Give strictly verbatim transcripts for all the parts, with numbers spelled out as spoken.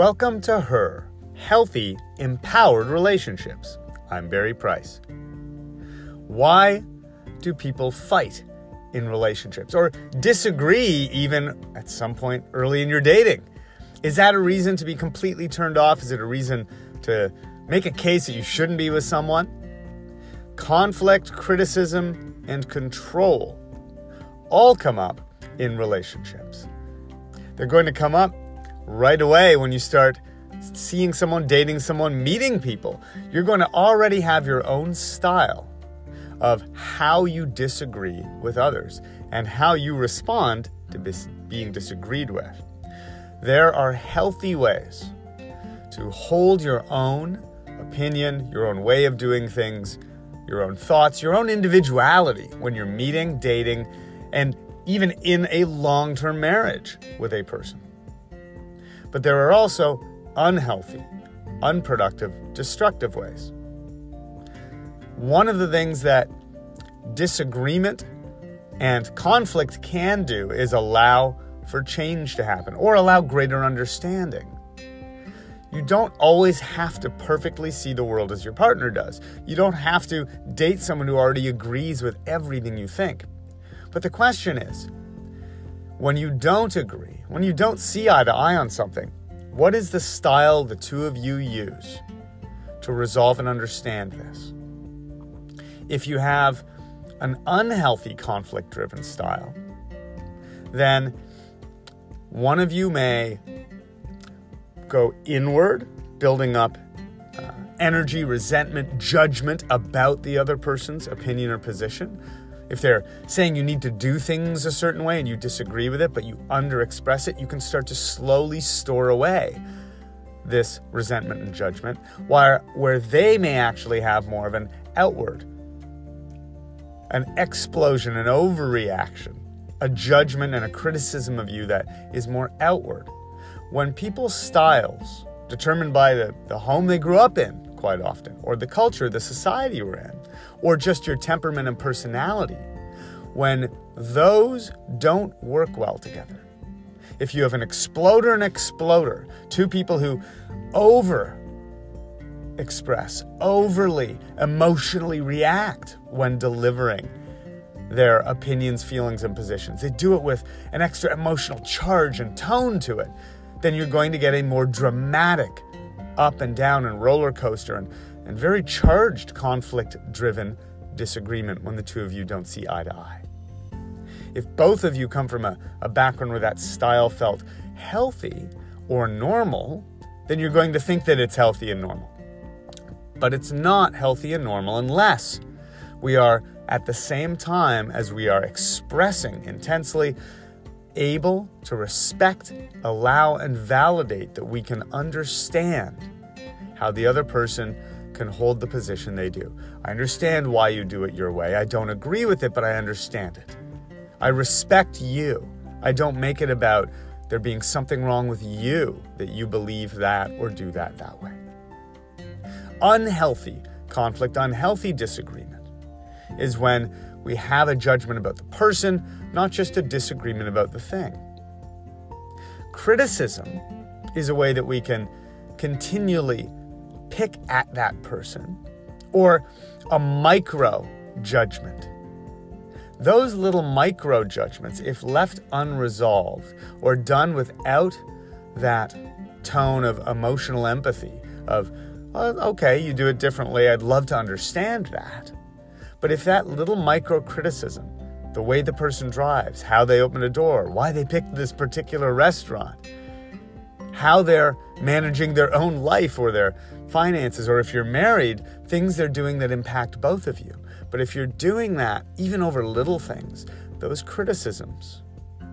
Welcome to Her, Healthy, Empowered Relationships. I'm Barry Price. Why do people fight in relationships or disagree even at some point early in your dating? Is that a reason to be completely turned off? Is it a reason to make a case that you shouldn't be with someone? Conflict, criticism, and control all come up in relationships. They're going to come up right away when you start seeing someone, dating someone, meeting people. You're going to already have your own style of how you disagree with others and how you respond to bis- being disagreed with. There are healthy ways to hold your own opinion, your own way of doing things, your own thoughts, your own individuality when you're meeting, dating, and even in a long-term marriage with a person. But there are also unhealthy, unproductive, destructive ways. One of the things that disagreement and conflict can do is allow for change to happen or allow greater understanding. You don't always have to perfectly see the world as your partner does. You don't have to date someone who already agrees with everything you think. But the question is, when you don't agree, when you don't see eye to eye on something, what is the style the two of you use to resolve and understand this? If you have an unhealthy conflict-driven style, then one of you may go inward, building up uh, energy, resentment, judgment about the other person's opinion or position. If they're saying you need to do things a certain way and you disagree with it, but you underexpress it, you can start to slowly store away this resentment and judgment, while where they may actually have more of an outward, an explosion, an overreaction, a judgment and a criticism of you that is more outward. When people's styles, determined by the, the home they grew up in quite often, or the culture, the society we're in, or just your temperament and personality, when those don't work well together. If you have an exploder and exploder, two people who over express, overly emotionally react when delivering their opinions, feelings, and positions, they do it with an extra emotional charge and tone to it, then you're going to get a more dramatic up and down and roller coaster and, and very charged conflict-driven disagreement when the two of you don't see eye to eye. If both of you come from a, a background where that style felt healthy or normal, then you're going to think that it's healthy and normal. But it's not healthy and normal unless we are, at the same time as we are expressing intensely, able to respect, allow, and validate that we can understand how the other person can hold the position they do. I understand why you do it your way. I don't agree with it, but I understand it. I respect you. I don't make it about there being something wrong with you that you believe that or do that that way. Unhealthy conflict, unhealthy disagreement is when we have a judgment about the person, not just a disagreement about the thing. Criticism is a way that we can continually pick at that person, or a micro judgment. Those little micro judgments, if left unresolved or done without that tone of emotional empathy of, oh, okay, you do it differently, I'd love to understand that. But if that little micro criticism, the way the person drives, how they open a door, why they picked this particular restaurant, how they're managing their own life or their finances, or if you're married, things they're doing that impact both of you. But if you're doing that, even over little things, those criticisms,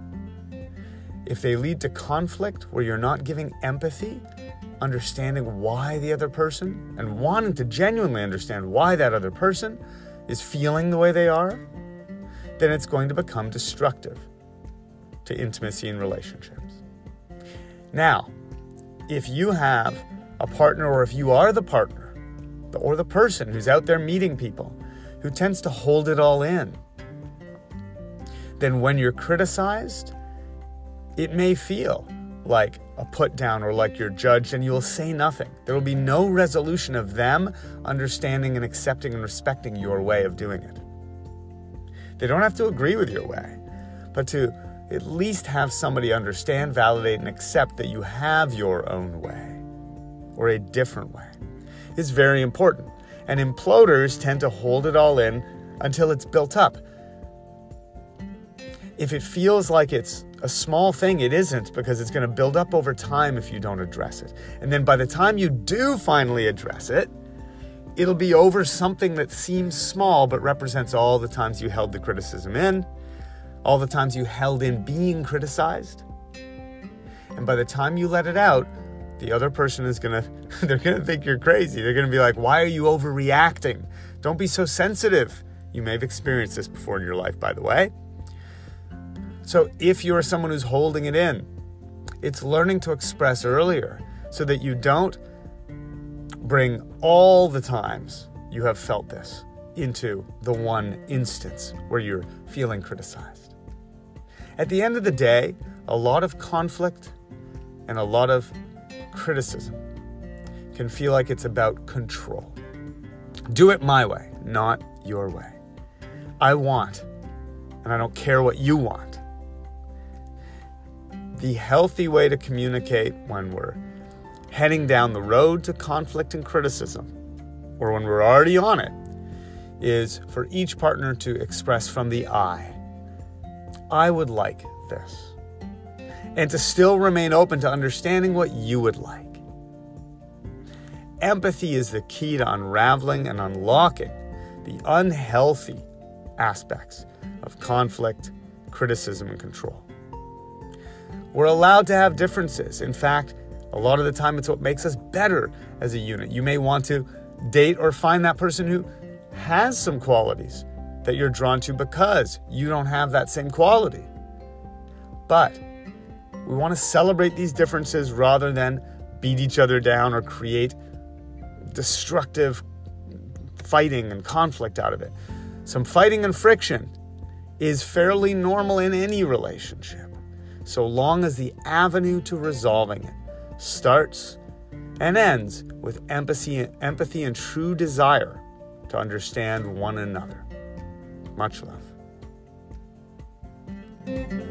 if they lead to conflict where you're not giving empathy, understanding why the other person, and wanting to genuinely understand why that other person is feeling the way they are, then it's going to become destructive to intimacy and relationships. Now, if you have a partner, or if you are the partner or the person who's out there meeting people who tends to hold it all in, then when you're criticized, it may feel like a put down or like you're judged, and you will say nothing. There will be no resolution of them understanding and accepting and respecting your way of doing it. They don't have to agree with your way, but to at least have somebody understand, validate, and accept that you have your own way or a different way is very important. And imploders tend to hold it all in until it's built up. If it feels like it's a small thing, it isn't, because it's going to build up over time if you don't address it. And then by the time you do finally address it, it'll be over something that seems small but represents all the times you held the criticism in, all the times you held in being criticized. And by the time you let it out, the other person is going to, they're going to think you're crazy. They're going to be like, why are you overreacting? Don't be so sensitive. You may have experienced this before in your life, by the way. So if you're someone who's holding it in, it's learning to express earlier so that you don't bring all the times you have felt this into the one instance where you're feeling criticized. At the end of the day, a lot of conflict and a lot of criticism can feel like it's about control. Do it my way, not your way. I want, and I don't care what you want. The healthy way to communicate when we're heading down the road to conflict and criticism, or when we're already on it, is for each partner to express from the I. I would like this. And to still remain open to understanding what you would like. Empathy is the key to unraveling and unlocking the unhealthy aspects of conflict, criticism, and control. We're allowed to have differences. In fact, a lot of the time it's what makes us better as a unit. You may want to date or find that person who has some qualities that you're drawn to because you don't have that same quality. But we want to celebrate these differences rather than beat each other down or create destructive fighting and conflict out of it. Some fighting and friction is fairly normal in any relationship, so long as the avenue to resolving it starts and ends with empathy, empathy and true desire to understand one another. Much love.